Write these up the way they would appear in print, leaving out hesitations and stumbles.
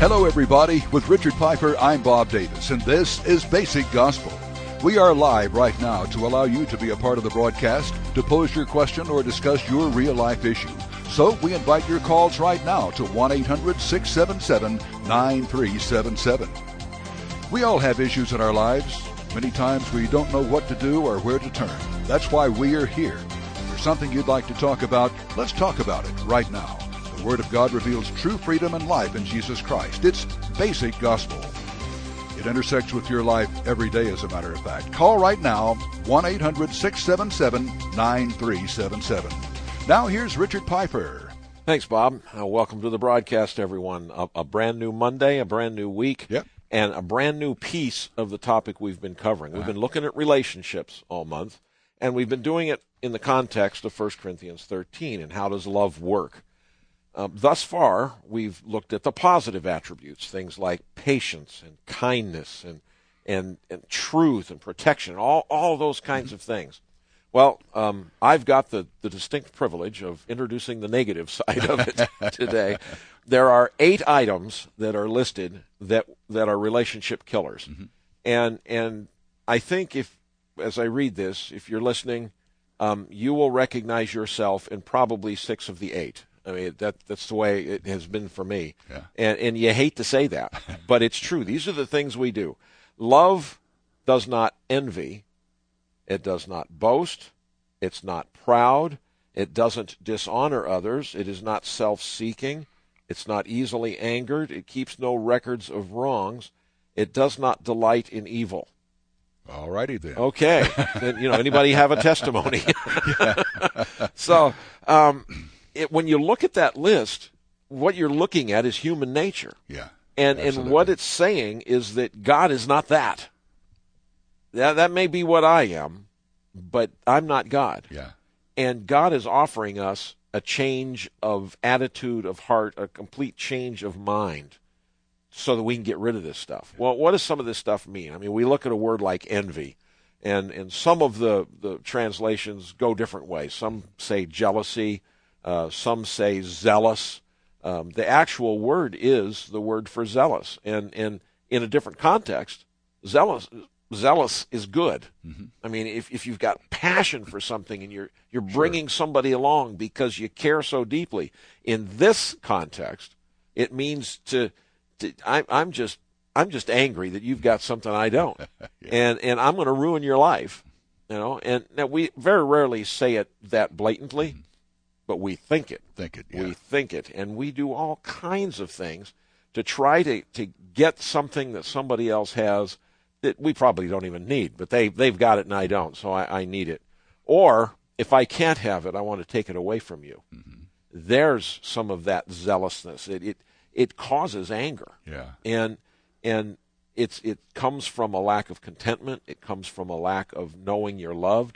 Hello, everybody. With Richard Piper, I'm Bob Davis, and this is Basic Gospel. We are live right now to allow you to be a part of the broadcast, to pose your question or discuss your real-life issue. So we invite your calls right now to 1-800-677-9377. We all have issues in our lives. Many times we don't know what to do or where to turn. That's why we are here. If there's something you'd like to talk about, let's talk about it right now. The Word of God reveals true freedom and life in Jesus Christ. It's Basic Gospel. It intersects with your life every day, as a matter of fact. Call right now, 1-800-677-9377. Now here's Richard Piper. Thanks, Bob. Welcome to the broadcast, everyone. A brand new Monday, a brand new week, and a brand new piece of the topic we've been covering. We've been looking at relationships all month, and we've been doing it in the context of 1 Corinthians 13 and how does love work. Thus far, we've looked at the positive attributes, things like patience and kindness and truth and protection, all those kinds of things. Well, I've got the distinct privilege of introducing the negative side of it today. There are 8 items that are listed that are relationship killers. And I think as I read this, if you're listening, you will recognize yourself in probably 6 of the 8. I mean, that's the way it has been for me. Yeah. And you hate to say that, but it's true. These are the things we do. Love does not envy. It does not boast. It's not proud. It doesn't dishonor others. It is not self-seeking. It's not easily angered. It keeps no records of wrongs. It does not delight in evil. All righty then. Okay. Anybody have a testimony? So, when you look at that list, what you're looking at is human nature. Yeah. And what it's saying is that God is not that. That may be what I am, but I'm not God. Yeah. And God is offering us a change of attitude, of heart, a complete change of mind so that we can get rid of this stuff. Well, what does some of this stuff mean? I mean, we look at a word like envy, and some of the translations go different ways. Some say jealousy. Some say zealous. The actual word is the word for zealous. And in a different context, zealous is good. Mm-hmm. I mean, if you've got passion for something and you're bringing somebody along because you care so deeply, in this context, it means I'm just angry that you've got something I don't, and I'm going to ruin your life, And now we very rarely say it that blatantly. Mm-hmm. But we think it. We think it. And we do all kinds of things to try to get something that somebody else has that we probably don't even need. But they've got it and I don't, so I need it. Or if I can't have it, I want to take it away from you. Mm-hmm. There's some of that zealousness. It causes anger. Yeah. And it comes from a lack of contentment. It comes from a lack of knowing you're loved.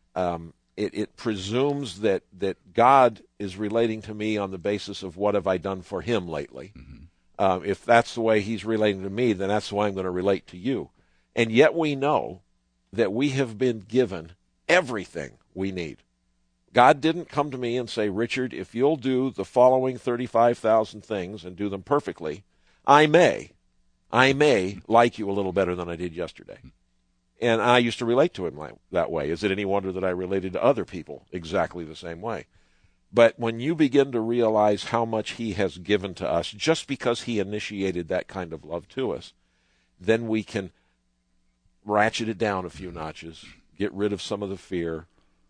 It presumes that God is relating to me on the basis of what have I done for him lately. Mm-hmm. If that's the way he's relating to me, then that's the way I'm going to relate to you. And yet we know that we have been given everything we need. God didn't come to me and say, Richard, if you'll do the following 35,000 things and do them perfectly, I may like you a little better than I did yesterday. And I used to relate to him that way. Is it any wonder that I related to other people exactly the same way? But when you begin to realize how much he has given to us just because he initiated that kind of love to us, then we can ratchet it down a few notches, get rid of some of the fear,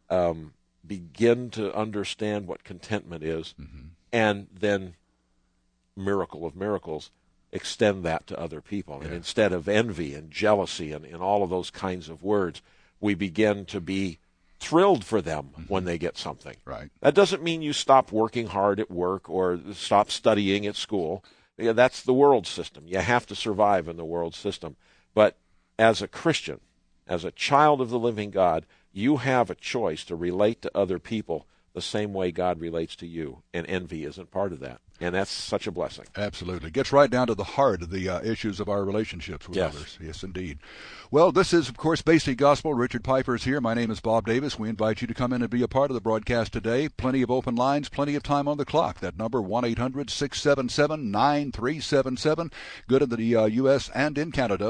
begin to understand what contentment is, and then, miracle of miracles, extend that to other people. And instead of envy and jealousy and all of those kinds of words, we begin to be thrilled for them when they get something. Right. That doesn't mean you stop working hard at work or stop studying at school. That's the world system. You have to survive in the world system. But as a Christian, as a child of the living God, you have a choice to relate to other people the same way God relates to you, and envy isn't part of that. And that's such a blessing. Absolutely. Gets right down to the heart of the issues of our relationships with Yes. others. Yes, indeed. Well, this is, of course, Basic Gospel. Richard Piper is here. My name is Bob Davis. We invite you to come in and be a part of the broadcast today. Plenty of open lines, plenty of time on the clock. That number, 1-800-677-9377. Good in the U.S. and in Canada,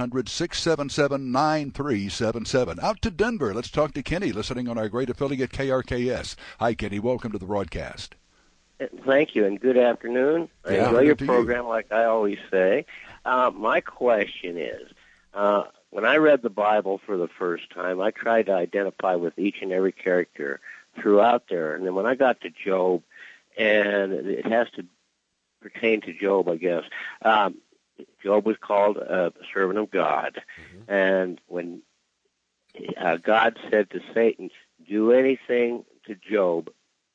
1-800-677-9377. Out to Denver. Let's talk to Kenny, listening on our great affiliate, KRKS. Hi, Kenny. Welcome to the broadcast. Thank you, and good afternoon. I enjoy your program, like I always say. My question is, when I read the Bible for the first time, I tried to identify with each and every character throughout there. And then when I got to Job, and it has to pertain to Job, I guess, Job was called a servant of God. Mm-hmm. And when God said to Satan, do anything to Job,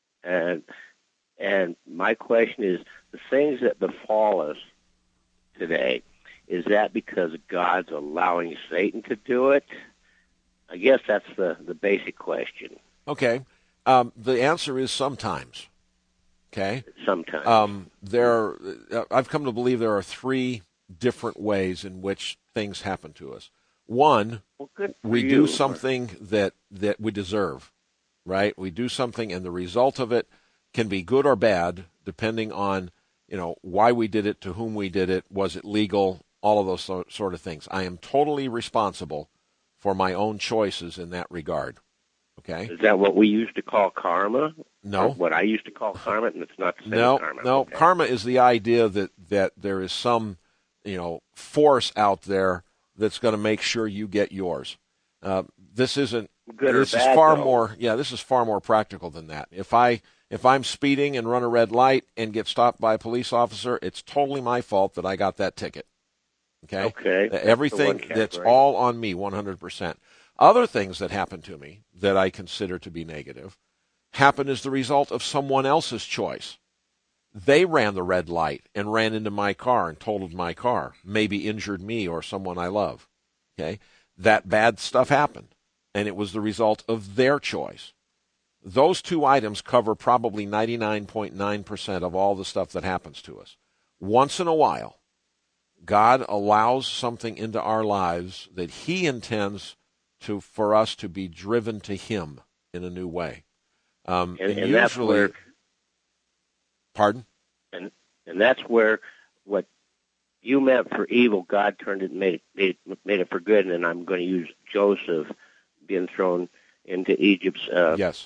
and my question is, the things that befall us today, is that because God's allowing Satan to do it? I guess that's the basic question. Okay. The answer is sometimes. Okay? Sometimes. I've come to believe there are three different ways in which things happen to us. One, we do something that we deserve, right? We do something, and the result of it can be good or bad, depending on, why we did it, to whom we did it, was it legal, all of those sort of things. I am totally responsible for my own choices in that regard. Okay? Is that what we used to call karma? No. Or what I used to call karma, and it's not the same as karma? No. Okay. Karma is the idea that there is some, force out there that's going to make sure you get yours. This isn't good or this bad, is far though. more. Yeah, this is far more practical than that. If I'm speeding and run a red light and get stopped by a police officer, it's totally my fault that I got that ticket. Okay. Everything that's all on me, 100%. Other things that happen to me that I consider to be negative happen as the result of someone else's choice. They ran the red light and ran into my car and totaled my car, maybe injured me or someone I love. Okay. That bad stuff happened, and it was the result of their choice. Those two items cover probably 99.9% of all the stuff that happens to us. Once in a while, God allows something into our lives that He intends for us to be driven to Him in a new way. And usually, that's where. Pardon? And that's where what you meant for evil, God turned it and made it for good. And I'm going to use Joseph being thrown into Egypt's. Yes.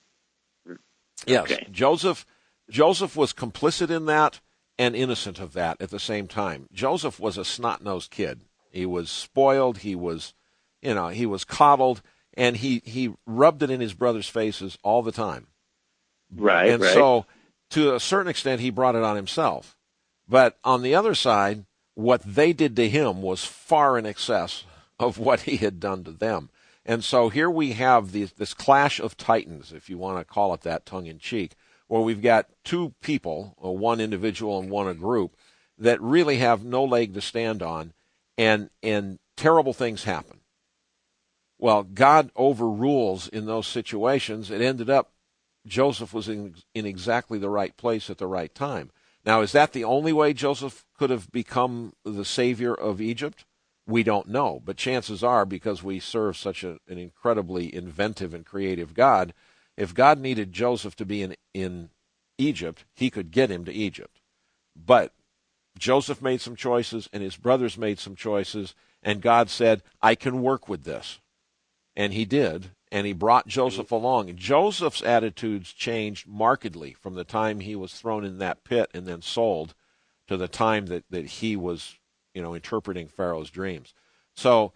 Yes. Okay. Joseph was complicit in that and innocent of that at the same time. Joseph was a snot-nosed kid. He was spoiled. He was coddled, and he rubbed it in his brothers' faces all the time. Right. And so, to a certain extent, he brought it on himself. But on the other side, what they did to him was far in excess of what he had done to them. And so here we have this clash of titans, if you want to call it that, tongue-in-cheek, where we've got two people, one individual and one a group, that really have no leg to stand on, and terrible things happen. Well, God overrules in those situations. It ended up Joseph was in exactly the right place at the right time. Now, is that the only way Joseph could have become the savior of Egypt? We don't know, but chances are, because we serve such an incredibly inventive and creative God, if God needed Joseph to be in Egypt, He could get him to Egypt. But Joseph made some choices, and his brothers made some choices, and God said, I can work with this. And He did, and He brought Joseph along. And Joseph's attitudes changed markedly from the time he was thrown in that pit and then sold to the time that he was interpreting Pharaoh's dreams. So,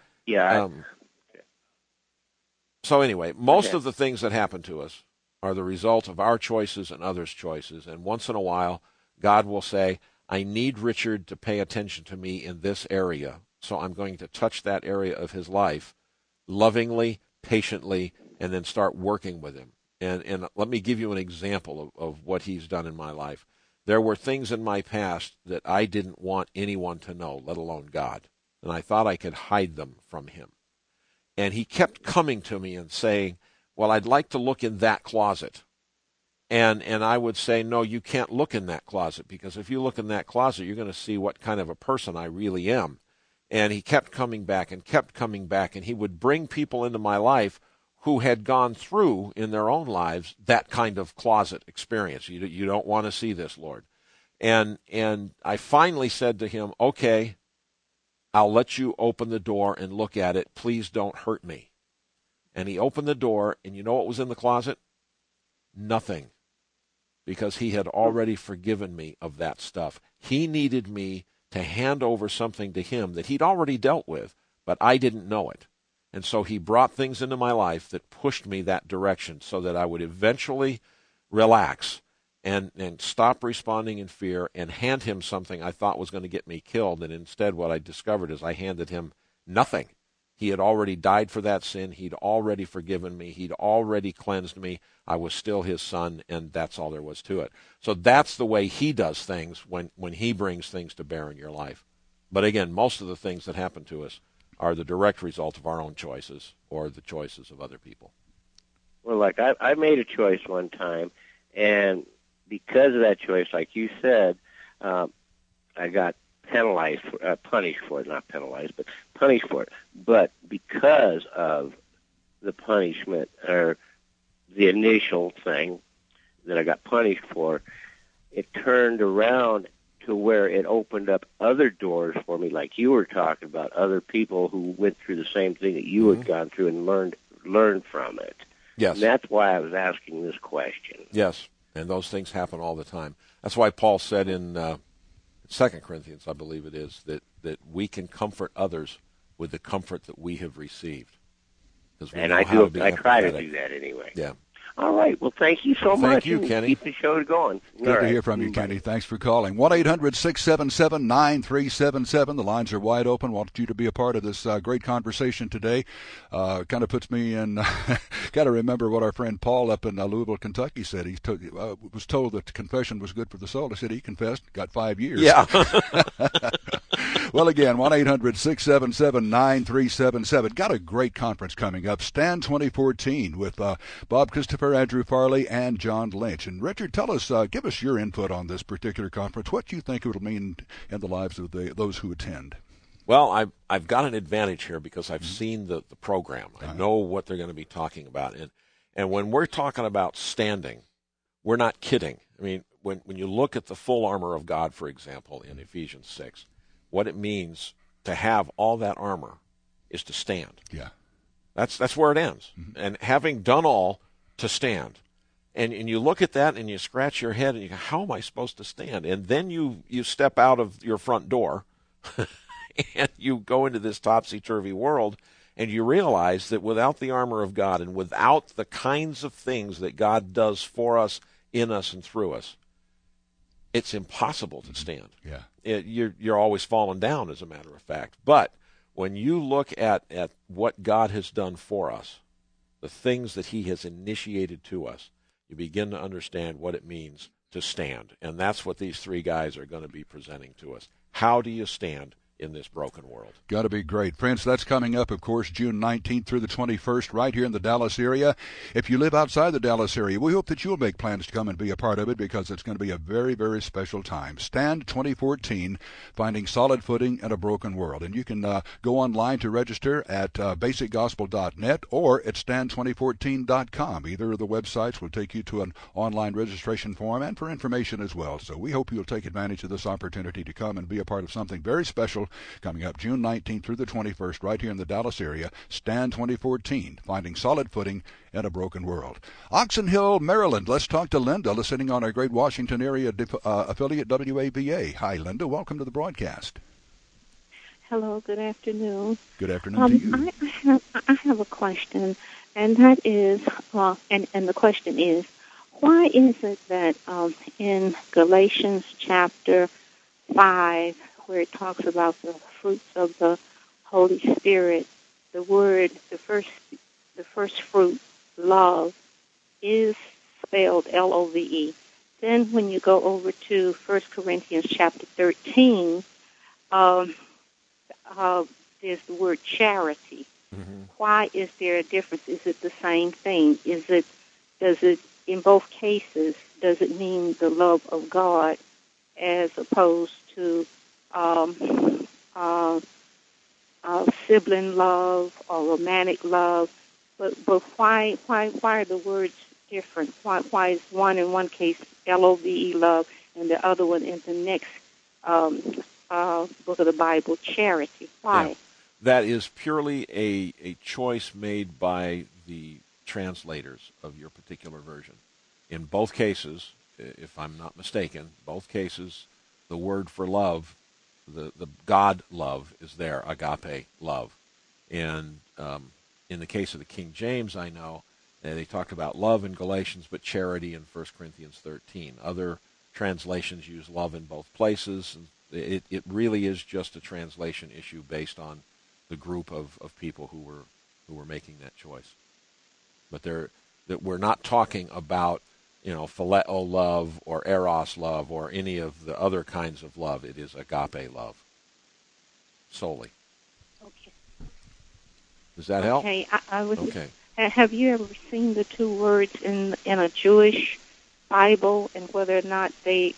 so anyway, most of the things that happen to us are the result of our choices and others' choices. And once in a while, God will say, I need Richard to pay attention to me in this area. So I'm going to touch that area of his life lovingly, patiently, and then start working with him. And let me give you an example of what He's done in my life. There were things in my past that I didn't want anyone to know, let alone God. And I thought I could hide them from Him. And He kept coming to me and saying, well, I'd like to look in that closet. And I would say, no, you can't look in that closet, because if you look in that closet, you're going to see what kind of a person I really am. And he kept coming back and kept coming back, and he would bring people into my life who had gone through in their own lives that kind of closet experience. You don't want to see this, Lord. And I finally said to him, okay, I'll let you open the door and look at it. Please don't hurt me. And he opened the door, and you know what was in the closet? Nothing. Because he had already forgiven me of that stuff. He needed me to hand over something to him that he'd already dealt with, but I didn't know it. And so he brought things into my life that pushed me that direction so that I would eventually relax and stop responding in fear and hand him something I thought was going to get me killed. And instead what I discovered is I handed him nothing. He had already died for that sin. He'd already forgiven me. He'd already cleansed me. I was still his son, and that's all there was to it. So that's the way he does things when he brings things to bear in your life. But again, most of the things that happen to us are the direct result of our own choices or the choices of other people. Well, like I made a choice one time, and because of that choice, like you said, I got punished for it, not penalized, but punished for it. But because of the punishment or the initial thing that I got punished for, it turned around to where it opened up other doors for me, like you were talking about, other people who went through the same thing that you had gone through and learned from it. Yes. And that's why I was asking this question. Yes, and those things happen all the time. That's why Paul said in 2 Corinthians, I believe it is, that we can comfort others with the comfort that we have received. And I try to do that anyway. Yeah. All right. Well, thank you so much. Thank you, Kenny. Keep the show going. Good to hear from you, Kenny. Thanks for calling. 1-800-677-9377. The lines are wide open. Want you to be a part of this great conversation today. Kind of puts me in, got to remember what our friend Paul up in Louisville, Kentucky said. He was told that confession was good for the soul. He said he confessed, got 5 years. Yeah. Well, again, 1-800-677-9377. Got a great conference coming up, Stand 2014, with Bob Christopher, Andrew Farley, and John Lynch. And Richard, tell us, give us your input on this particular conference. What do you think it will mean in the lives of those who attend? Well, I've got an advantage here because I've seen the program. I know what they're going to be talking about. And when we're talking about standing, we're not kidding. I mean, when you look at the full armor of God, for example, in Ephesians 6, what it means to have all that armor is to stand. Yeah. That's where it ends. Mm-hmm. And having done all, to stand. And you look at that and you scratch your head and you go, how am I supposed to stand? And then you step out of your front door and you go into this topsy-turvy world, and you realize that without the armor of God and without the kinds of things that God does for us, in us, and through us, it's impossible to stand. Yeah. You're always falling down, as a matter of fact. But when you look at what God has done for us, the things that he has initiated to us, you begin to understand what it means to stand. And that's what these three guys are going to be presenting to us. How do you stand in this broken world? Got to be great. Friends, that's coming up, of course, June 19th through the 21st, right here in the Dallas area. If you live outside the Dallas area, we hope that you'll make plans to come and be a part of it, because it's going to be a very, very special time. Stand 2014, Finding Solid Footing in a Broken World. And you can go online to register at basicgospel.net or at stand2014.com. Either of the websites will take you to an online registration form and for information as well. So we hope you'll take advantage of this opportunity to come and be a part of something very special coming up June 19th through the 21st right here in the Dallas area. Stand 2014, Finding Solid Footing in a Broken World. Oxon Hill, Maryland. Let's talk to Linda, listening on our great Washington area affiliate WAVA. Hi, Linda. Welcome to the broadcast. Hello. Good afternoon. Good afternoon to you. I have a question, and that is, and the question is, why is it that in Galatians chapter 5, where it talks about the fruits of the Holy Spirit, the first fruit, love, is spelled Love. Then when you go over to 1 Corinthians chapter 13, there's the word charity. Mm-hmm. Why is there a difference? Is it the same thing? Does it in both cases, does it mean the love of God as opposed to sibling love or romantic love? But why are the words different? Why is one in one case LOVE, love, and the other one in the next book of the Bible, charity? Why? Yeah. That is purely a choice made by the translators of your particular version. In both cases, if I'm not mistaken, both cases, the word for love, the God love, is there, agape love. And in the case of the King James, I know they talk about love in Galatians, but charity in 1 Corinthians 13. Other translations use love in both places. And it really is just a translation issue based on the group of people who were making that choice. But that we're not talking about, phileo love or eros love or any of the other kinds of love. It is agape love solely. Okay. Does that help? Okay. Okay. Have you ever seen the two words in a Jewish Bible, and whether or not the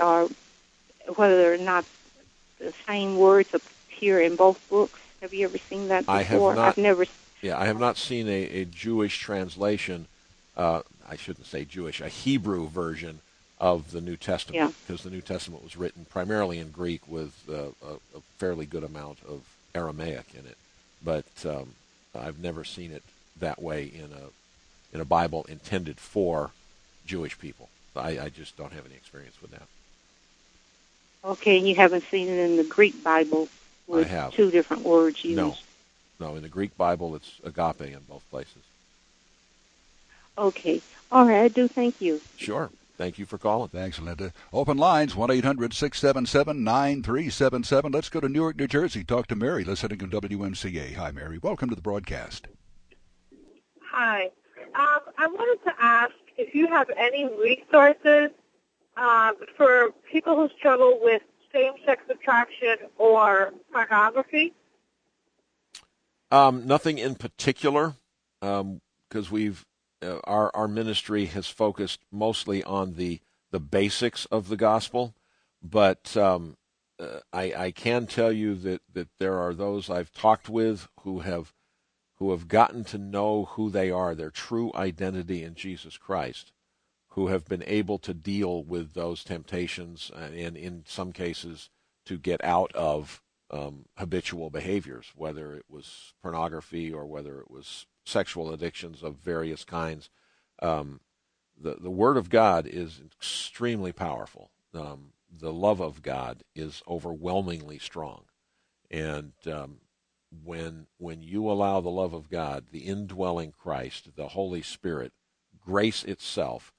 same words appear in both books? Have you ever seen that before? I have not. I've never. Yeah, I have not seen a Jewish translation. I shouldn't say Jewish, a Hebrew version of the New Testament, because the New Testament was written primarily in Greek with a fairly good amount of Aramaic in it. But I've never seen it that way in a Bible intended for Jewish people. I just don't have any experience with that. Okay, and you haven't seen it in the Greek Bible with two different words used? No, in the Greek Bible it's agape in both places. Okay. All right, I do thank you. Sure. Thank you for calling. Thanks, Linda. Open lines, 1-800-677-9377. Let's go to Newark, New Jersey. Talk to Mary, listening to WMCA. Hi, Mary. Welcome to the broadcast. Hi. I wanted to ask if you have any resources for people who struggle with same-sex attraction or pornography. Nothing in particular, because our ministry has focused mostly on the basics of the gospel, but I can tell you that there are those I've talked with who have gotten to know who they are, their true identity in Jesus Christ, who have been able to deal with those temptations and in some cases to get out of habitual behaviors, whether it was pornography or whether it was sexual addictions of various kinds. The Word of God is extremely powerful. The love of God is overwhelmingly strong. And when you allow the love of God, the indwelling Christ, the Holy Spirit, grace itself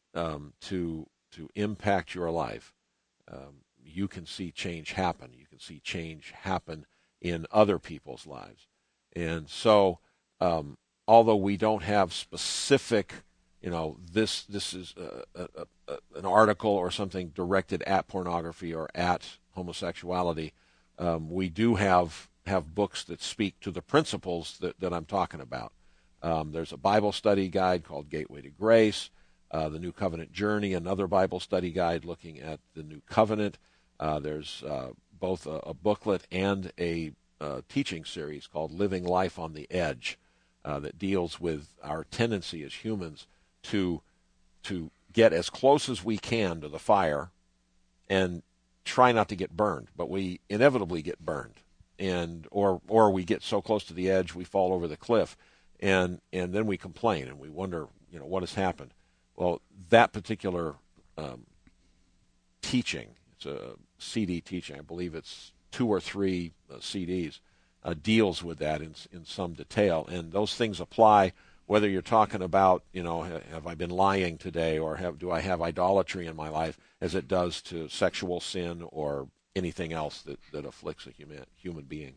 to impact your life, you can see change happen. You can see change happen in other people's lives. And so, although we don't have specific, this is an article or something directed at pornography or at homosexuality, we do have books that speak to the principles that I'm talking about. There's a Bible study guide called Gateway to Grace, the New Covenant Journey, another Bible study guide looking at the New Covenant. There's both a booklet and a teaching series called Living Life on the Edge that deals with our tendency as humans to get as close as we can to the fire and try not to get burned, but we inevitably get burned, or we get so close to the edge we fall over the cliff, and then we complain and we wonder, what has happened. Well, that particular teaching, it's a CD teaching, I believe it's 2 or 3 CDs, deals with that in some detail, and those things apply whether you're talking about, have I been lying today, or do I have idolatry in my life, as it does to sexual sin or anything else that afflicts a human being.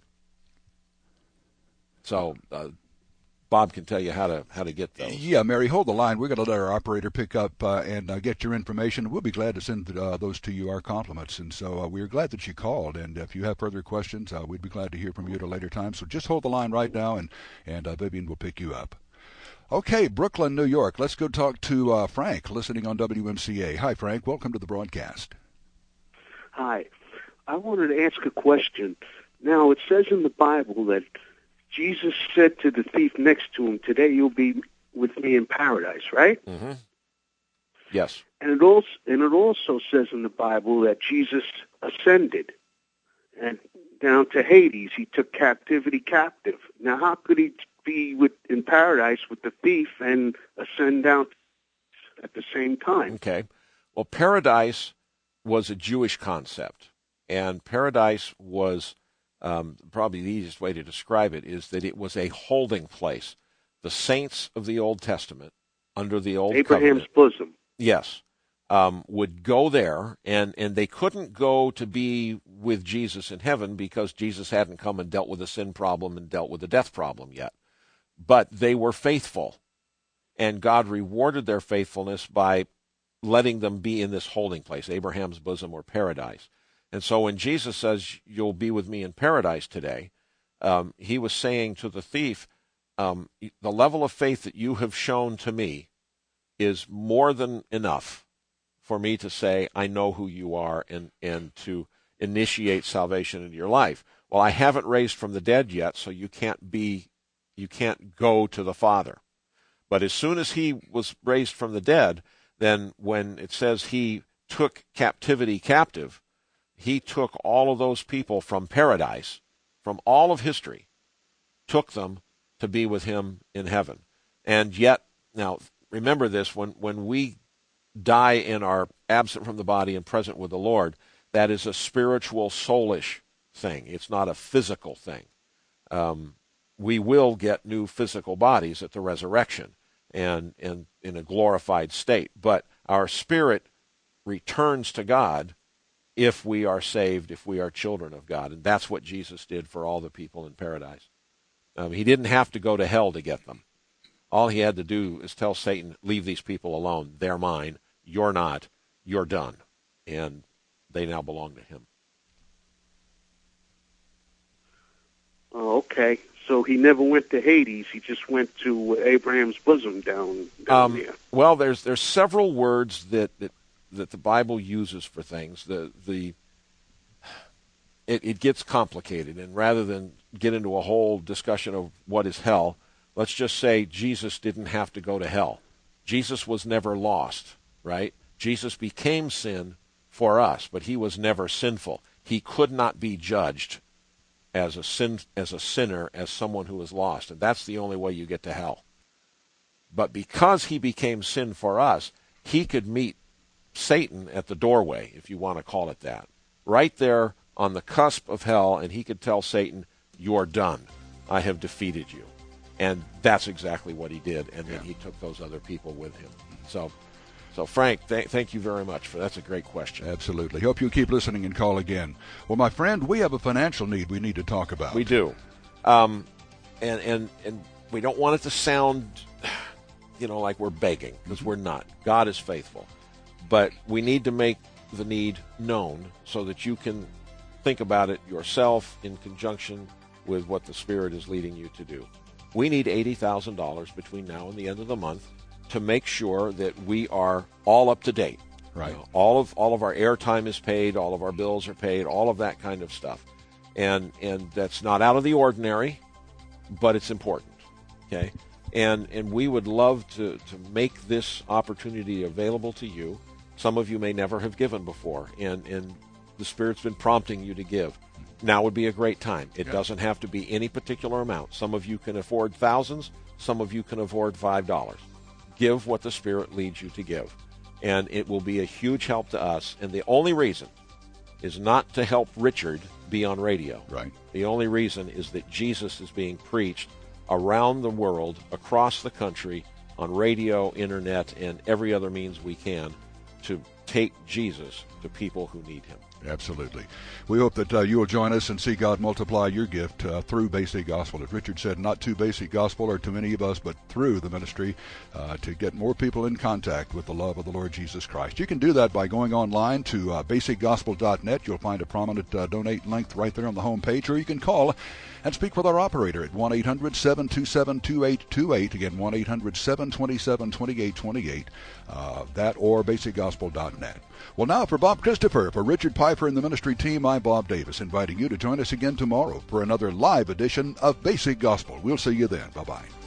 So Bob can tell you how to get those. Yeah, Mary, hold the line. We're going to let our operator pick up and get your information. We'll be glad to send those to you, our compliments. And so we're glad that you called. And if you have further questions, we'd be glad to hear from you at a later time. So just hold the line right now, and Vivian will pick you up. Okay, Brooklyn, New York. Let's go talk to Frank, listening on WMCA. Hi, Frank. Welcome to the broadcast. Hi. I wanted to ask a question. Now, it says in the Bible that Jesus said to the thief next to him, "Today you'll be with me in paradise," right? Mm-hmm. Yes. And it also says in the Bible that Jesus ascended and down to Hades. He took captivity captive. Now, how could he be in paradise with the thief and ascend down at the same time? Okay. Well, paradise was a Jewish concept, and paradise was probably the easiest way to describe it is that it was a holding place. The saints of the Old Testament, under the Old Abraham's Covenant, bosom. yes, would go there, and they couldn't go to be with Jesus in heaven because Jesus hadn't come and dealt with the sin problem and dealt with the death problem yet. But they were faithful, and God rewarded their faithfulness by letting them be in this holding place, Abraham's bosom or paradise. And so when Jesus says, "You'll be with me in paradise today," he was saying to the thief, the level of faith that you have shown to me is more than enough for me to say, I know who you are, and to initiate salvation into your life. Well, I haven't raised from the dead yet, so you can't go to the Father. But as soon as he was raised from the dead, then when it says he took captivity captive, he took all of those people from paradise, from all of history, took them to be with him in heaven. And yet, now, remember this, when we die and are absent from the body and present with the Lord, that is a spiritual, soulish thing. It's not a physical thing. We will get new physical bodies at the resurrection and in a glorified state. But our spirit returns to God if we are saved, if we are children of God. And that's what Jesus did for all the people in paradise. He didn't have to go to hell to get them. All he had to do is tell Satan, leave these people alone. They're mine. You're not. You're done. And they now belong to him. Oh, okay. So he never went to Hades. He just went to Abraham's bosom down there. Well, there's several words that the Bible uses for things. It gets complicated, and rather than get into a whole discussion of what is hell, let's just say Jesus didn't have to go to hell. Jesus was never lost, right? Jesus became sin for us, but he was never sinful. He could not be judged as a sinner, as someone who is lost, and that's the only way you get to hell. But because he became sin for us, he could meet Satan at the doorway, if you want to call it that, right there on the cusp of hell, and he could tell Satan, "You're done. I have defeated you." And that's exactly what he did, and then he took those other people with him. So Frank, thank you very much for that's a great question. Absolutely. Hope you keep listening and call again. Well, my friend, we have a financial need we need to talk about. We do. And we don't want it to sound, like we're begging, because we're not. God is faithful. But we need to make the need known so that you can think about it yourself in conjunction with what the Spirit is leading you to do. We need $80,000 between now and the end of the month to make sure that we are all up to date. Right. All of our airtime is paid, all of our bills are paid, all of that kind of stuff. And that's not out of the ordinary, but it's important. Okay? And we would love to make this opportunity available to you. Some of you may never have given before, and the Spirit's been prompting you to give. Now would be a great time. It doesn't have to be any particular amount. Some of you can afford thousands. Some of you can afford $5. Give what the Spirit leads you to give. And it will be a huge help to us. And the only reason is not to help Richard be on radio. Right. The only reason is that Jesus is being preached around the world, across the country, on radio, internet, and every other means we can to take Jesus to people who need him. Absolutely. We hope that you will join us and see God multiply your gift through Basic Gospel. As Richard said, not too Basic Gospel or too many of us, but through the ministry to get more people in contact with the love of the Lord Jesus Christ. You can do that by going online to basicgospel.net. You'll find a prominent donate link right there on the home page, or you can call and speak with our operator at 1-800-727-2828. Again, 1-800-727-2828. That or basicgospel.net. Well, now for Bob Christopher, for Richard Pfeiffer and the ministry team, I'm Bob Davis, inviting you to join us again tomorrow for another live edition of Basic Gospel. We'll see you then. Bye-bye.